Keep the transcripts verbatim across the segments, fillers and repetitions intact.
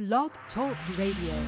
Blog Talk Radio.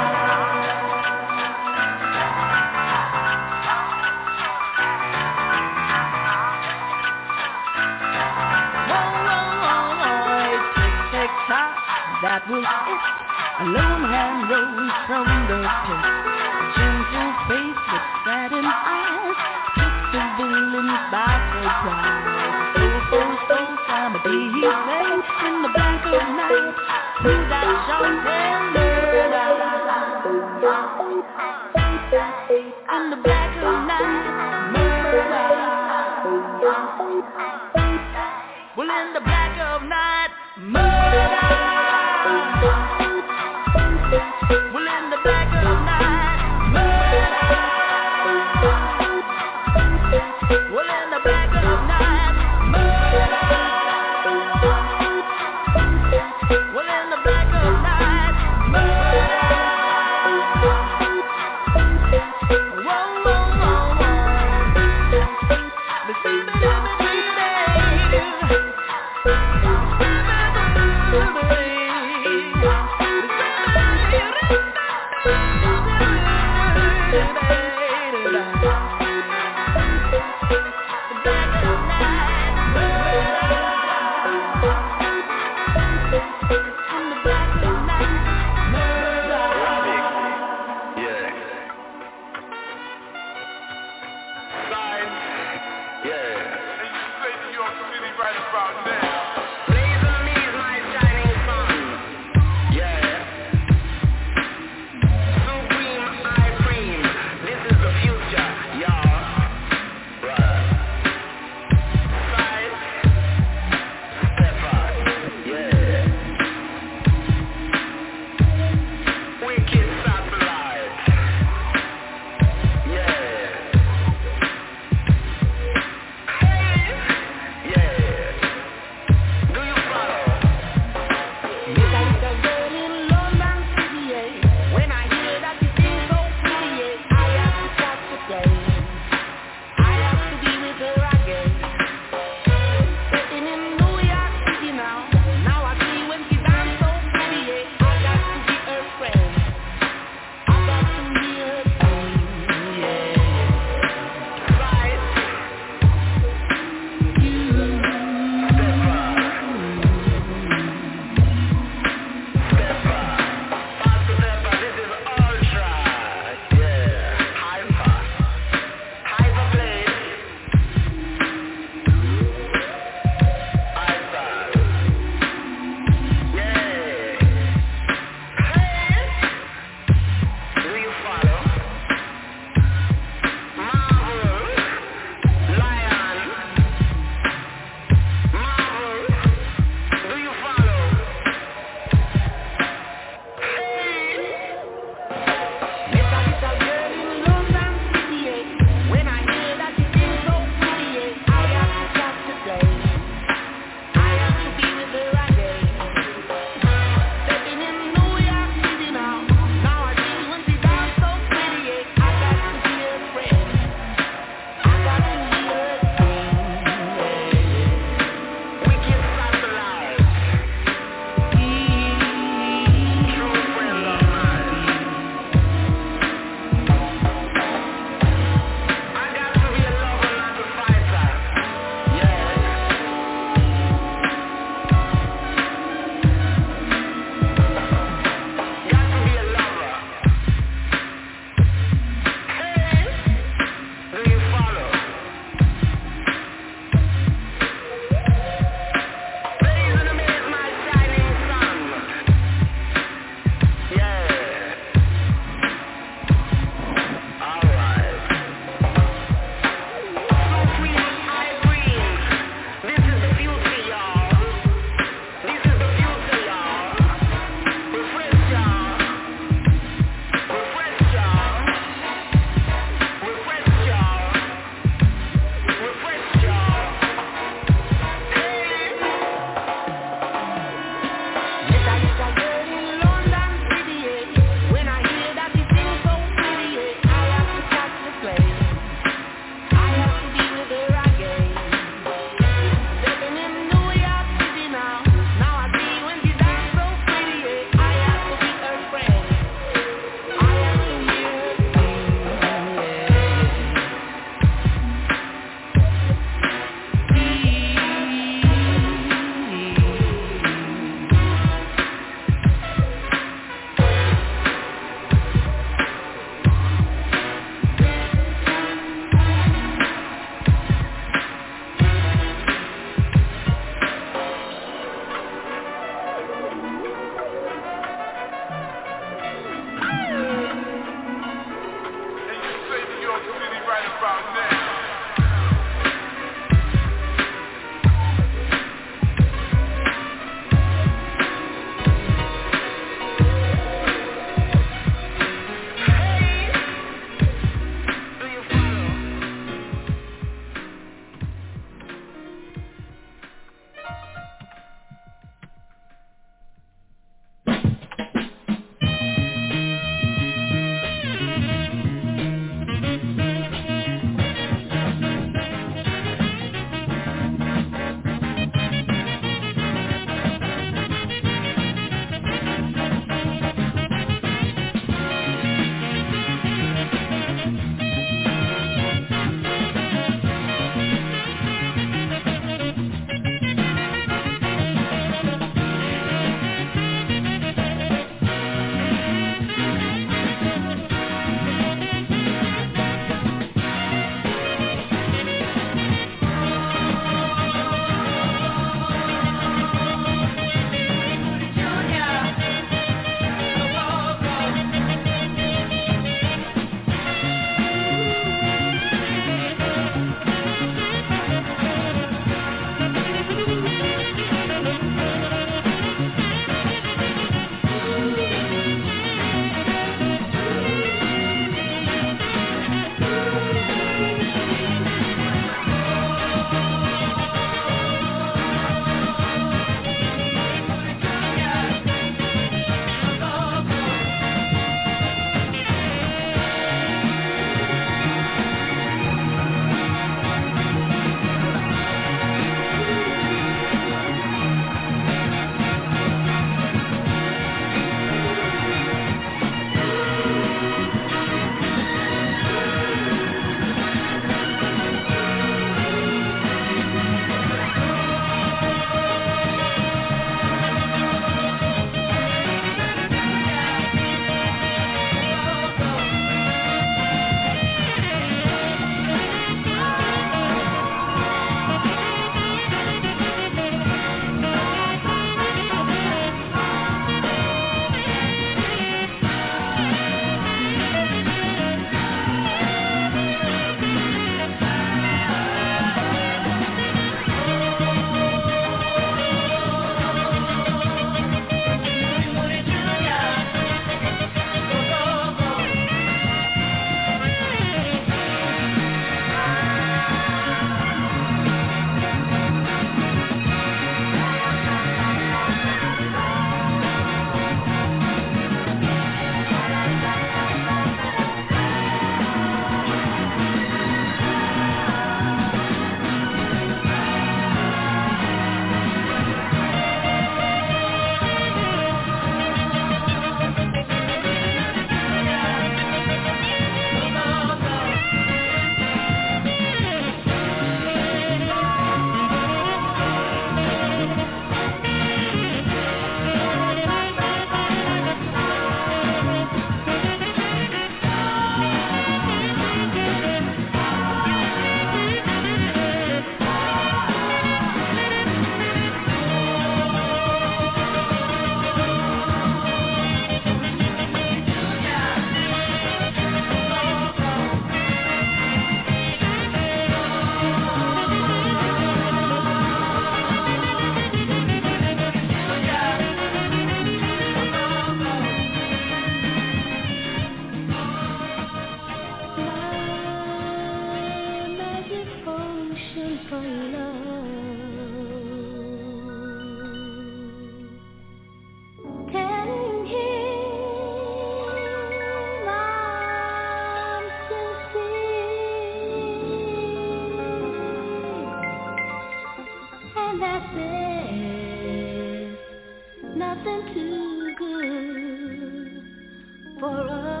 nothing too good for us.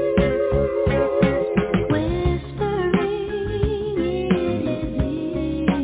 Whispering, it is easy.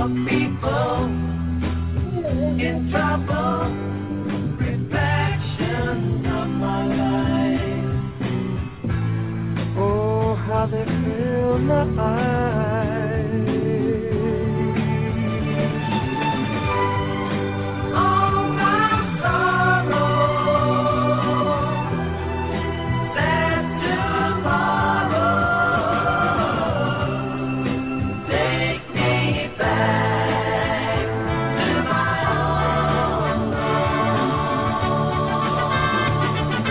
of people in trouble, reflections of my life. Oh, how they fill my eyes. All my sorrow, that tomorrow, take me back to my own home.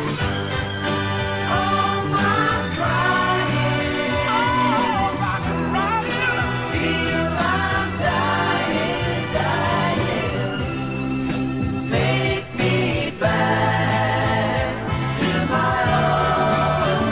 All my crying, all my crying, feel I'm dying, dying. Take me back to my own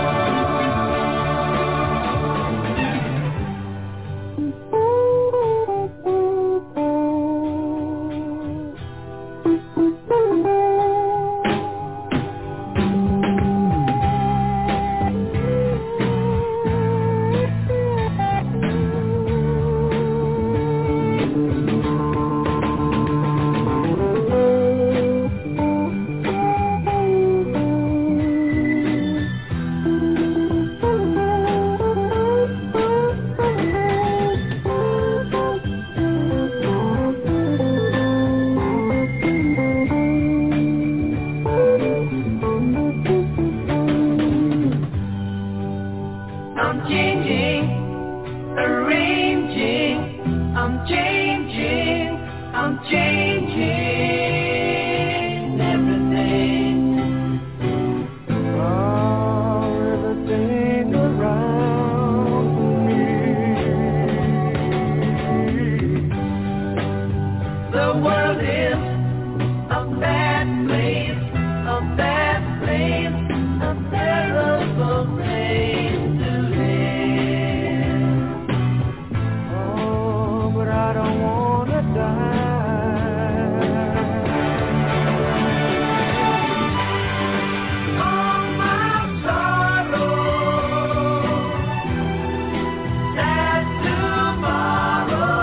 I'm changing, arranging, I'm changing, I'm changing everything. Oh, everything around me. The world is a bad place, a bad place, a terrible place to live. Oh, but I don't wanna die. All my sorrow, that tomorrow,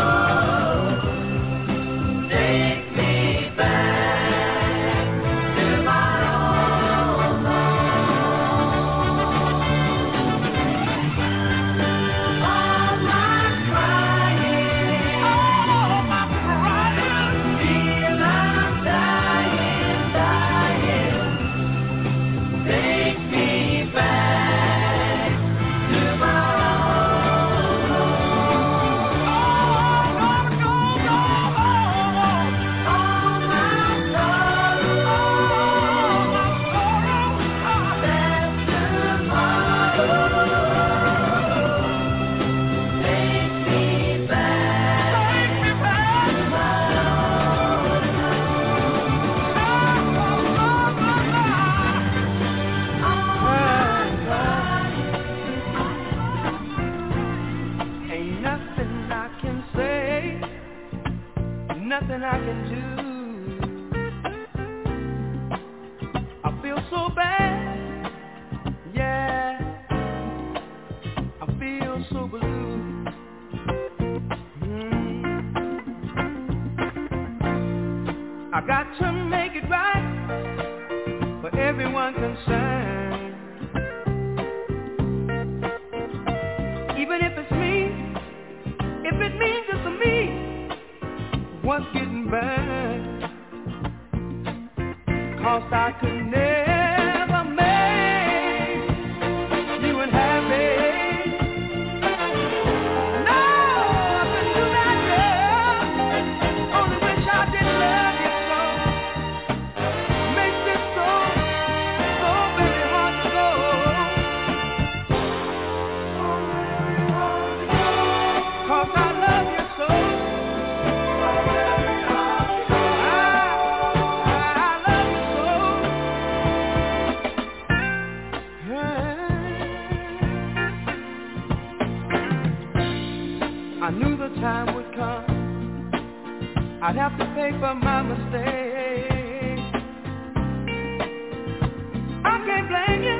take me back to my own home. All my crying, all my crying, feel I'm dying, dying. Take me back to my own home. Oh, no, no, no. All my sorrow, all my sorrow, that tomorrow, take me back, take me back to my own home. Ain't nothing I can say, nothing I can do. I feel so bad, yeah, I feel so blue. Mm. I got to make it right for everyone concerned. Even if it's me, if it means it's me, what's getting burned? 'Cause I could never make you unhappy. No, I couldn't do that, girl. Only wish I didn't love you so. Makes it so, so very hard to go. So very hard to go. 'Cause I love you so. So very hard to go. I, I love you so. I knew the time would come, I'd have to pay for my mistake. I can't blame you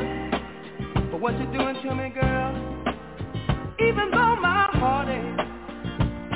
for what you're doing to me, girl. Even though my heart aches,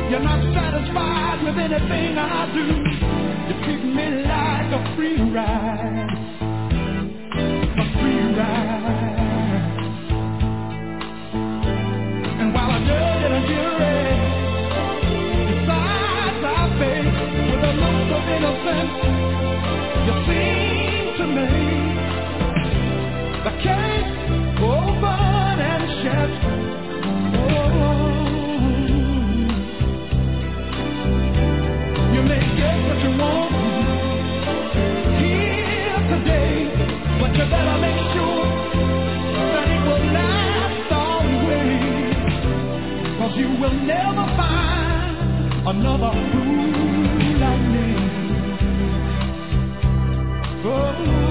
You're not satisfied with anything I do. You treat me like a free ride, a free ride. And while a judge and a jury decide my fate with a look of innocence, you seem to me the case open and shut. You may get what you want here today, but you better make sure that it will last always, 'cause you will never find another fool like me. Oh,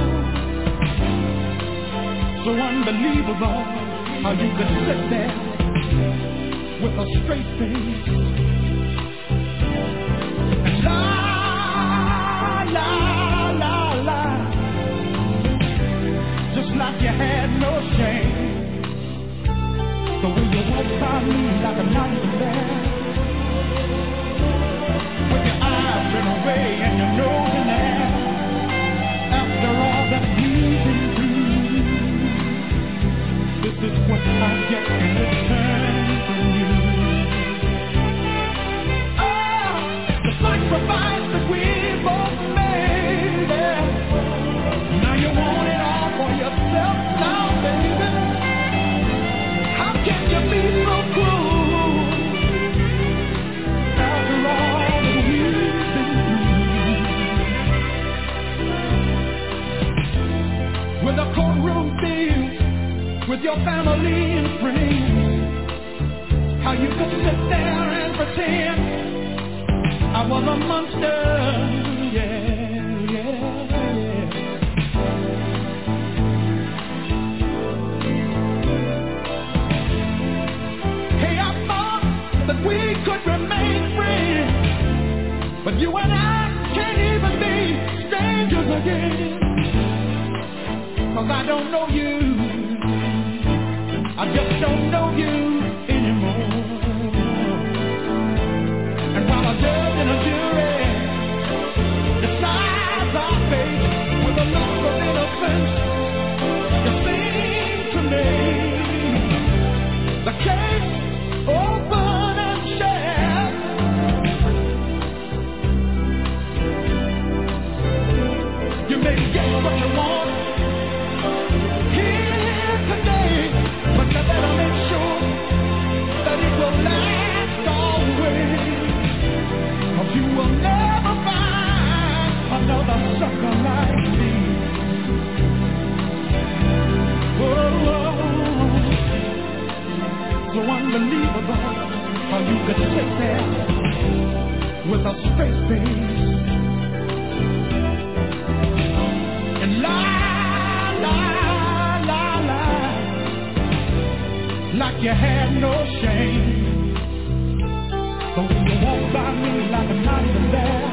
so unbelievable how you could sit there with a straight face and lie, lie, lie, lie, just like you had no shame. So when you walk by me like a night in there, with your eyes turned away and your nose in the air, after all that we've been through, this is what I get in return from you. Oh, the sacrifice that we both made, yeah. Now you want it all for yourself now, baby. How can you be so cruel after all that we've been through? With a courtroom filled with your family and friends, how you could sit there and pretend I was a monster, yeah, yeah, yeah. Hey, I thought that we could remain friends, but you and I can't even be strangers again, 'cause I don't know you. I just don't know you anymore. And while a judge and a jury decides our fate with a look of innocence, you seem to me the case open and shut. You may get what you want here today, but you better make sure that it will last always, 'cause you will never find another sucker like me. Oh, oh. So unbelievable how you could sit there with a straight face and lie, lie, lie, lie, like you had no shame. So when you walk by me like a night in there,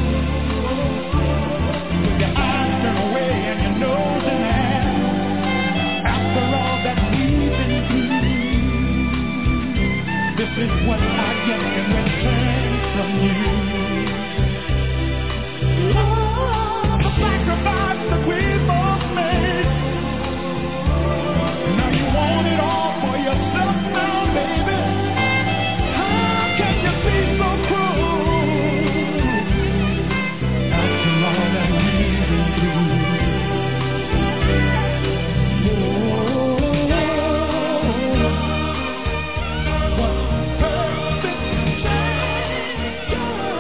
with your eyes turned away and your nose in the air, after all that we've been through, this is what I get in return from you. Oh, the sacrifice that we both made. Now you want it all for yourself now, baby. How can you be so cruel after all that we've been through? Oh, what perfect change.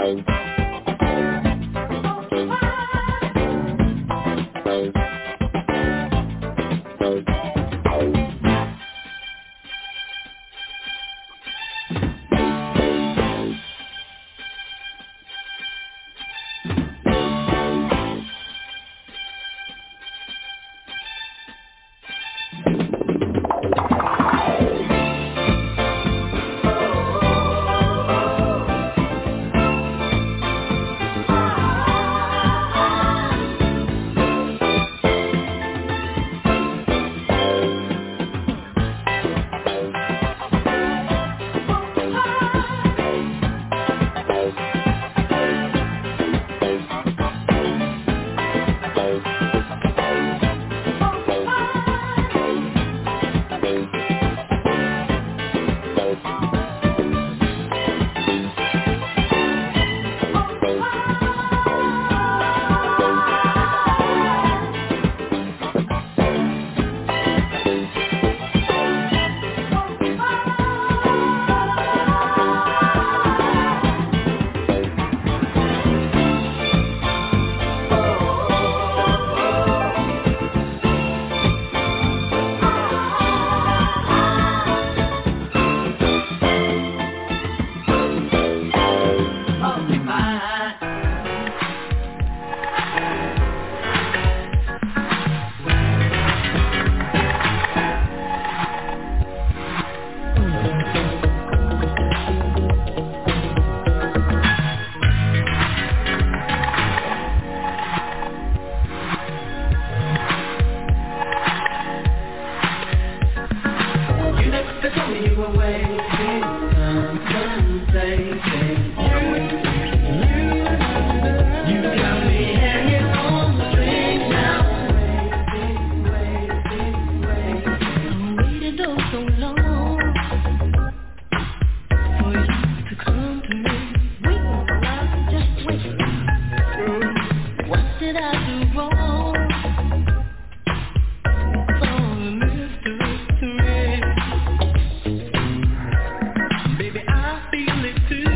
Baby, I feel it too.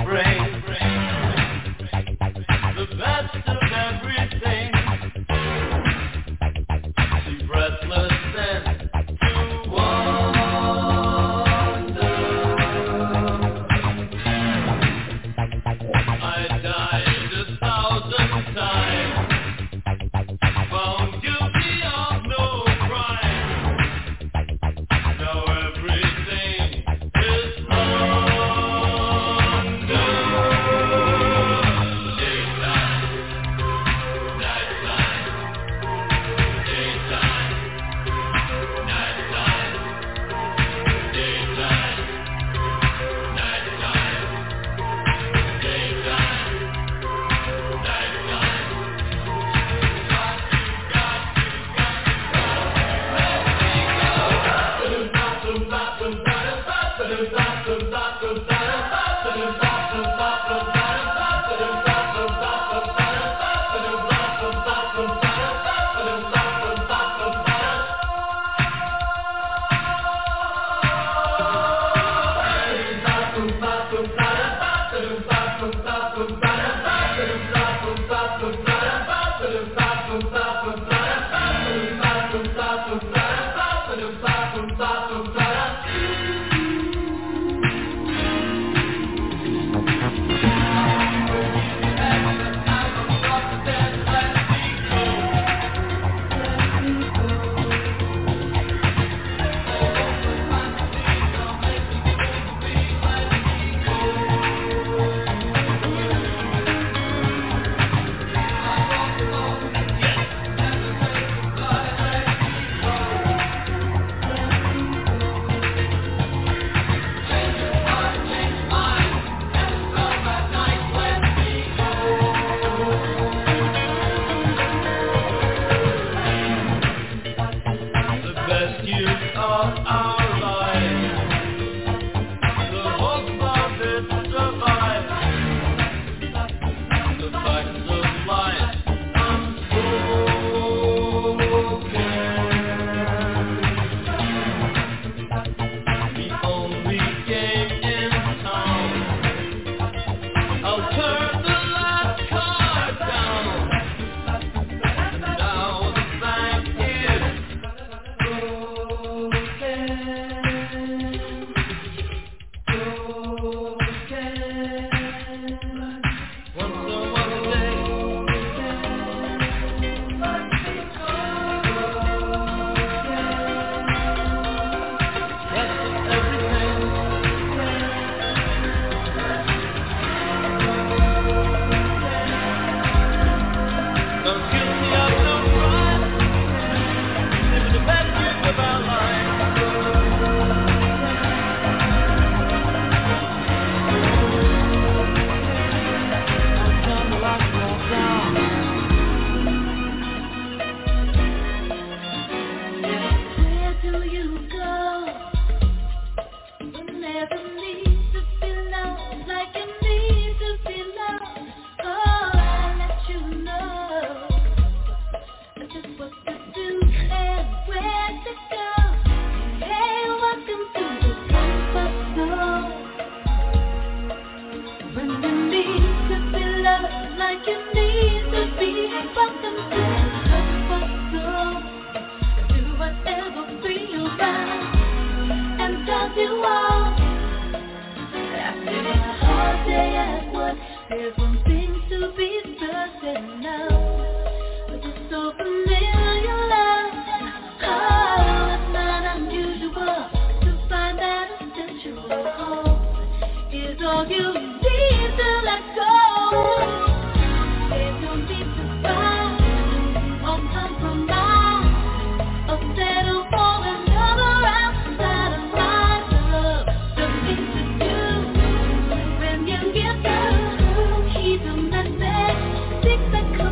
Keep them that bed, stick the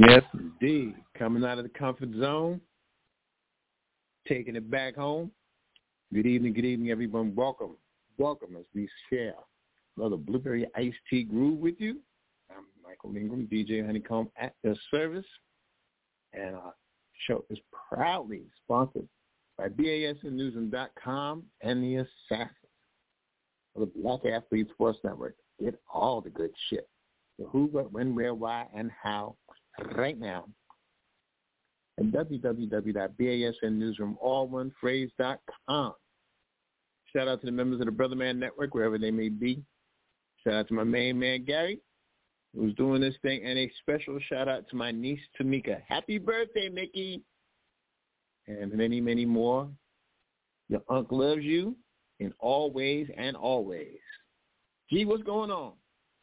Yes, indeed. Coming out of the comfort zone, taking it back home. Good evening, good evening, everyone. Welcome, welcome as we share another Blueberry Iced Tea Groove with you. I'm Michael Ingram, D J Honeycomb at your service, and our show is proudly sponsored by B A S N Newsroom dot com and the Assassins of the Black Athlete Sports Network. Get all the good shit. The who, what, when, where, why, and how right now at w w w dot b a s n newsroom all one phrase dot com. Shout out to the members of the Brother Man Network, wherever they may be. Shout out to my main man, Gary, who's doing this thing, and a special shout out to my niece, Tamika. Happy birthday, Mickey. And many, many more. Your uncle loves you in all ways and always. Gee, what's going on?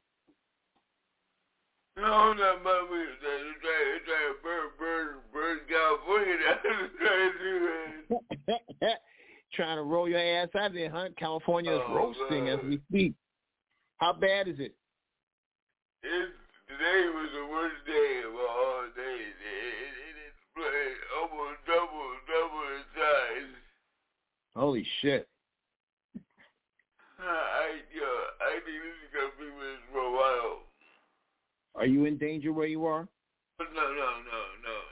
No, not my way. Trying to burn, burn, burn California. Trying to do that. Trying to roll your ass out of there, huh? California is oh, roasting God. As we speak. How bad is it? It's, today was the worst day of all days. It, it, it's almost double, double the size. Holy shit. I, yo, I think this is going to be with us for a while. Are you in danger where you are? No, no, no, no.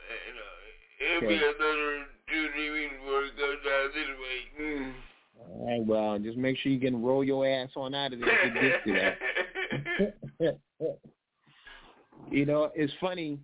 no. It'll okay. be another two, three weeks before it goes down this way. Mm. All right, well, just make sure you can roll your ass on out of there if you get to that. You know, it's funny.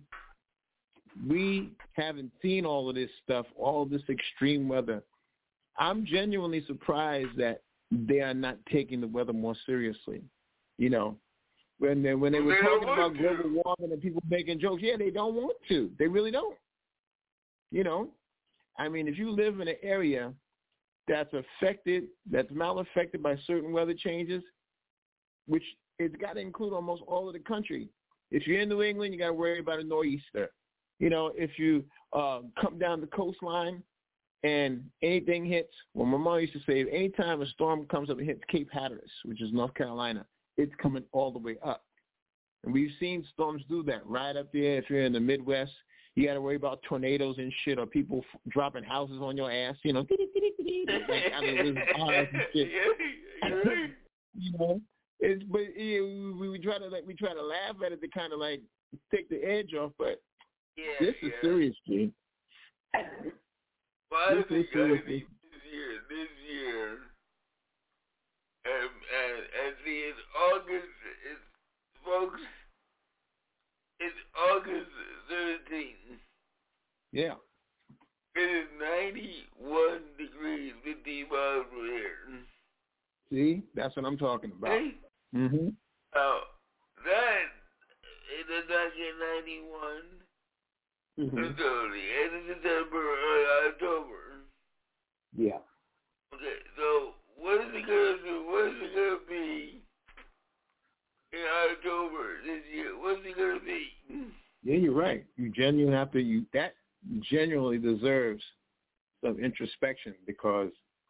We haven't seen all of this stuff, all this extreme weather. I'm genuinely surprised that they are not taking the weather more seriously. You know, when they, when they were they talking about to. global warming and people making jokes, yeah, they don't want to. They really don't. You know, I mean, if you live in an area that's affected, that's mal-affected by certain weather changes, which it's got to include almost all of the country. If you're in New England, you got to worry about a nor'easter. You know, if you uh, come down the coastline and anything hits, well, my mom used to say, anytime a storm comes up and hits Cape Hatteras, which is North Carolina, it's coming all the way up. And we've seen storms do that right up there. If you're in the Midwest, you got to worry about tornadoes and shit, or people f- dropping houses on your ass, you know. Like, I mean, and shit. You know, it's, but yeah, we, we try to like we try to laugh at it to kind of like take the edge off, but yeah, this yeah. is serious, G. Well, I think, I think this year, this year, and, and, and see, it's August, it's, folks, it's August thirteenth. Yeah. It is ninety-one degrees, fifteen miles from here. See? That's what I'm talking about. Hey? Mm-hmm. Now, that, it does not get ninety-one mm-hmm. until the end of September or October. Yeah. Okay, so what is it going to do? What is it going to be in October this year? What's it going to be? Yeah, you're right. You genuinely have to, you, that genuinely deserves some introspection, because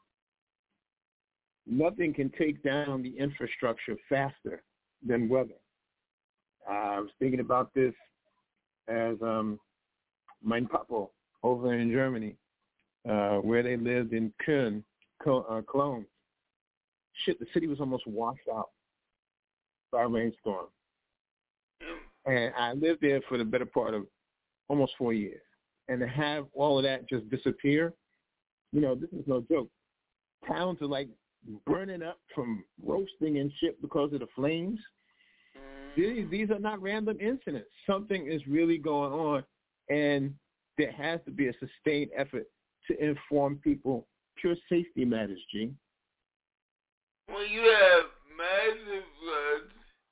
nothing can take down the infrastructure faster than weather. Uh, I was thinking about this as um, mein Papa over in Germany, uh, where they lived in Köln, uh, Cologne. Shit, the city was almost washed out by a rainstorm. And I lived there for the better part of almost four years. And to have all of that just disappear, you know, this is no joke. Towns are like burning up from roasting and shit because of the flames. These, these are not random incidents. Something is really going on, and there has to be a sustained effort to inform people. Pure safety matters, G. Well, you have massive floods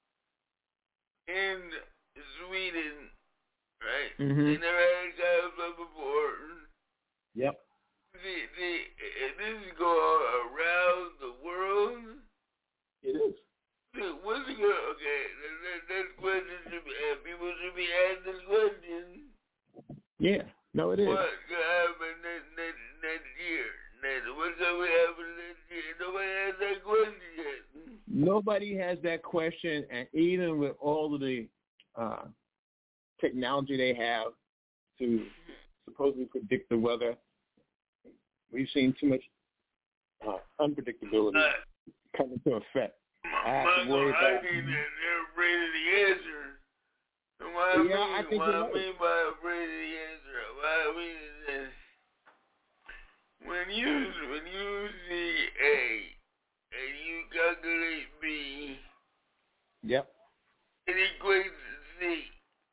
in Sweden, right? Mm-hmm. They never had kind of flood before. Yep. The, the, this is going on around the world. It is. What's it going? Okay, that, that question should be, uh, people should be asking this question. Yeah, no, it is. What's going to happen next, next, next year? Next, what's going to happen next year? Nobody has that question yet. Nobody has that question, and even with all of the uh, technology they have to supposedly predict the weather. We've seen too much uh, unpredictability uh, come into effect. I have to Michael worry about. Heidi, they're afraid of the answer. And what I Yeah, mean, I think what you're I right. mean by afraid of the answer, what I mean is this. When you, when you see A and you calculate B, Yep. it equates to C.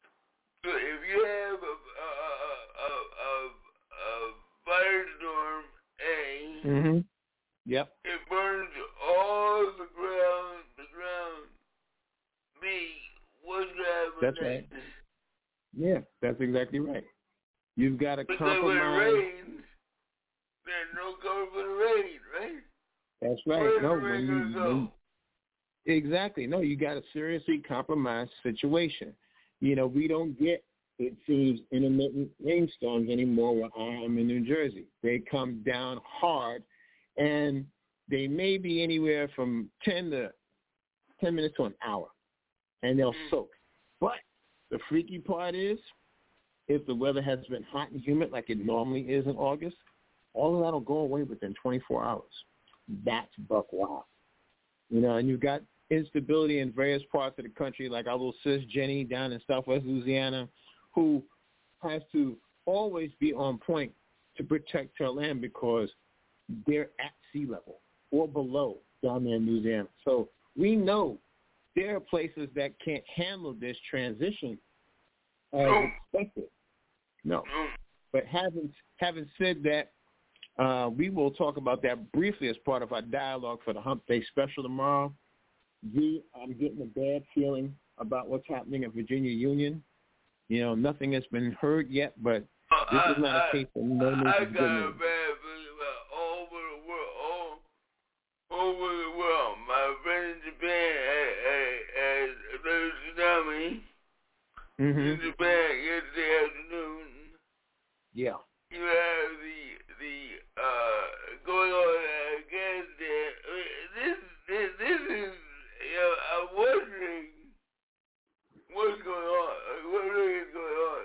So if you have a, a, a, a, a firestorm A, Mm-hmm. Yep. it burns all the ground, the ground. B, what's going to happen That's next? right. Yeah, that's exactly right. You've got to Because when it compromise. rains, there's no cover for the rain, right? That's right. Where's No, the rain when going to you, go? when, exactly. No, you got a seriously compromised situation. You know, we don't get, it seems, intermittent rainstorms anymore where I am in New Jersey. They come down hard, and they may be anywhere from ten to ten minutes to an hour, and they'll Mm. soak. But the freaky part is, if the weather has been hot and humid like it normally is in August, all of that will go away within twenty-four hours. That's buck wild. You know, and you've got instability in various parts of the country, like our little sis Jenny down in Southwest Louisiana, who has to always be on point to protect her land because they're at sea level or below down there in Louisiana. So we know there are places that can't handle this transition as expected. No. But having having said that, uh, we will talk about that briefly as part of our dialogue for the Hump Day special tomorrow. G, I'm getting a bad feeling about what's happening at Virginia Union. You know, nothing has been heard yet, but this I, is not a I, case of no news I is good got a news. bad feeling about all over the world, all over the world. My friend in Japan had, had, had a tsunami Mm-hmm. in Japan yesterday afternoon. Yeah. You have the the uh going on in Afghanistan. I mean, this this this is, you know, I'm wondering what's going on. Like, what really is going on?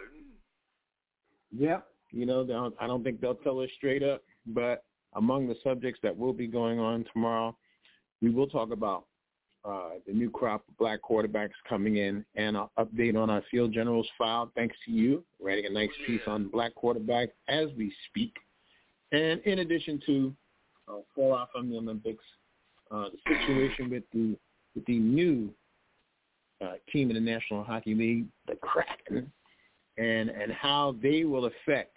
Yeah. You know, they'll- I don't think they'll tell us straight up, but among the subjects that will be going on tomorrow, we will talk about uh, the new crop of black quarterbacks coming in and an update on our field generals file, thanks to you, writing a nice piece on black quarterbacks as we speak. And in addition to uh, fallout from the Olympics, uh, the situation with the with the new uh, team in the National Hockey League, the Kraken, and, and how they will affect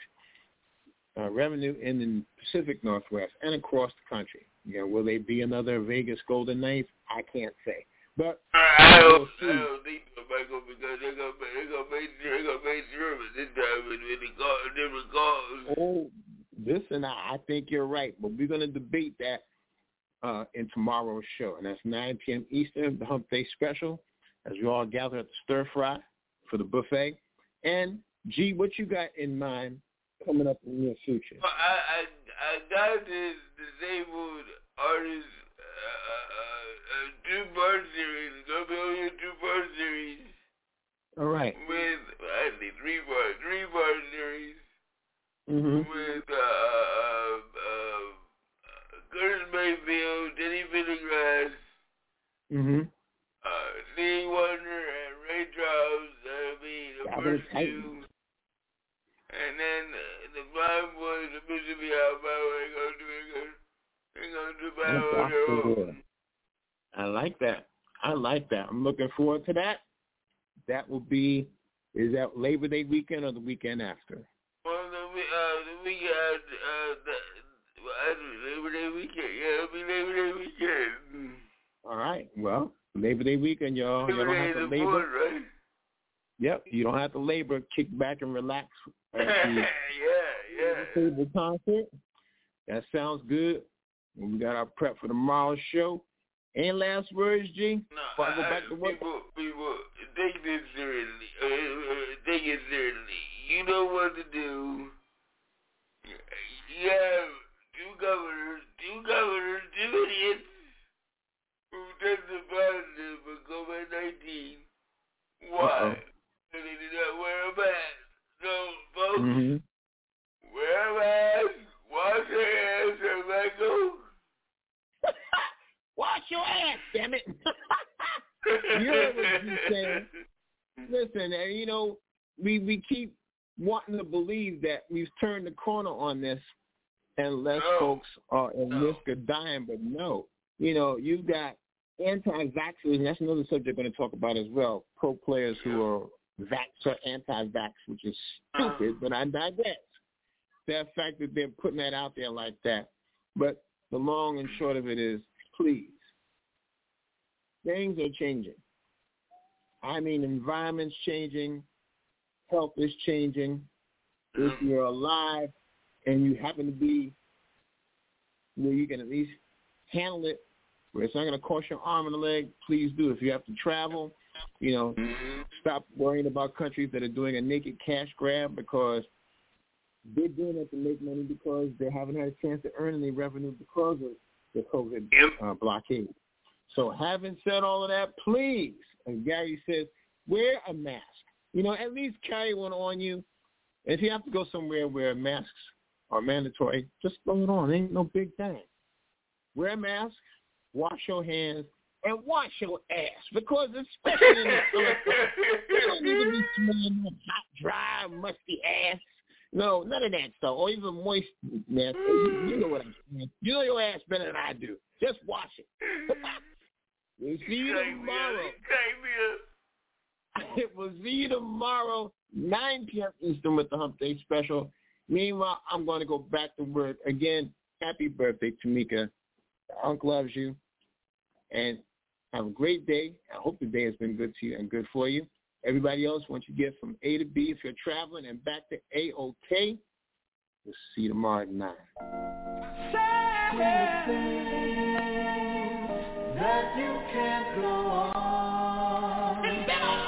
uh, revenue in the Pacific Northwest and across the country. You know, will they be another Vegas Golden Knights? I can't say. But I we'll don't, I don't think so, Michael, because they're gonna they're gonna make they're gonna make German this time with the call, different calls. Oh, listen, I, I think you're right, but we're going to debate that uh, in tomorrow's show, and that's nine p.m. Eastern, the Hump Day special, as we all gather at the Stir Fry for the buffet. And G, what you got in mind coming up in your future? Well, I I I got this disabled artist uh, uh, two-part series. It's gonna be only a two-part series. All right. With actually three-part three-part series. Mm-hmm. With uh, uh, uh, Curtis Mayfield, Denny Vinegras, Mm-hmm. uh, Lee Wonder, and Ray Charles. That'll be the That first was two. And then uh, the Blind Boys of Mississippi Alabama ain't gonna do it. They're gonna do battle on their own. I like that. I like that. I'm looking forward to that. That will be, is that Labor Day weekend or the weekend after? Well, the, uh, the weekend, uh, the, well, Labor Day weekend. Yeah, it'll be Labor Day weekend. All right. Well, Labor Day weekend, y'all. You Labor don't Day have to is the labor. fourth, right? Yep. You don't have to labor. Kick back and relax. At the yeah, yeah. table concert. That sounds good. And we got our prep for tomorrow's show. Any last words, G? No, Before I go back I, to work? people, people, take this seriously. Uh, uh, take it seriously. You know what to do. You have two governors, two governors, two idiots who tested positive for COVID nineteen. Why? Uh-oh. They did not wear a Mm-hmm. Wear a mask, wash your hands, and let go. Wash your ass, damn it. You heard what you said. Listen, and you know, we, we keep wanting to believe that we've turned the corner on this and less no. folks are at no. risk of dying, but no. You know, you've got anti-vaxxers, and that's another subject I'm going to talk about as well, pro players who are vax or anti-vax, which is stupid, uh-huh. but I digress. The fact that they're putting that out there like that. But the long and short of it is, please, things are changing. I mean, environment's changing, health is changing. If you're alive and you happen to be where you can at least handle it, where it's not going to cost your arm and a leg, please do. If you have to travel, you know, mm-hmm. stop worrying about countries that are doing a naked cash grab because they're doing it to make money because they haven't had a chance to earn any revenue because of the COVID uh, blockade. So having said all of that, please, as Gary says, wear a mask. You know, at least carry one on you. If you have to go somewhere where masks are mandatory, just throw it on. It ain't no big thing. Wear a mask, wash your hands, and wash your ass because especially in the summer, you don't need to be smelling that hot, dry, musty ass. No, none of that stuff. Or even moist mask. You, you know what I'm saying. You know your ass better than I do. Just wash it. We'll see you tomorrow. It will see you tomorrow, nine p.m. Eastern with the Hump Day Special. Meanwhile, I'm going to go back to work. Again, happy birthday, Tamika. Uncle loves you. And have a great day. I hope the day has been good to you and good for you. Everybody else, once you get from A to B, if you're traveling, and back to A-OK, we'll see you tomorrow at nine. Say that you can't go on. I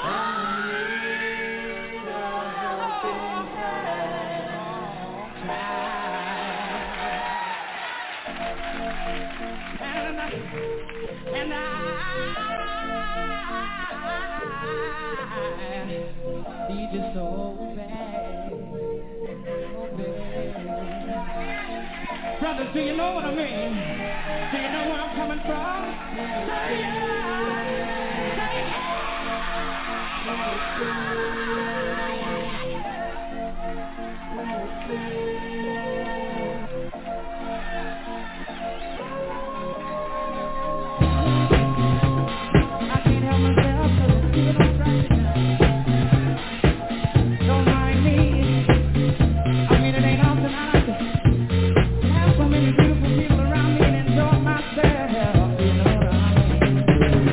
need a helping hand. And I, and I need you so bad, so bad. Brothers, do you know what I mean? Do you know where I'm coming from? Say yeah, I can't help myself 'cause I feel right now. Don't mind me. I mean, it ain't often I have so many beautiful people around me and enjoy myself. You know what I mean?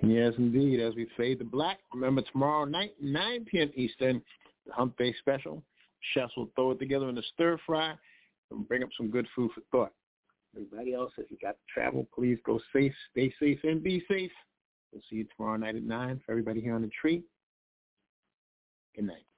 Yes, indeed. As we fade to black, remember tomorrow night, nine p.m. Eastern, the Hump Day special. Chefs will throw it together in a stir fry and bring up some good food for thought. Everybody else, if you got to travel, please go safe, stay safe, and be safe. We'll see you tomorrow night at nine. For everybody here on the tree, good night.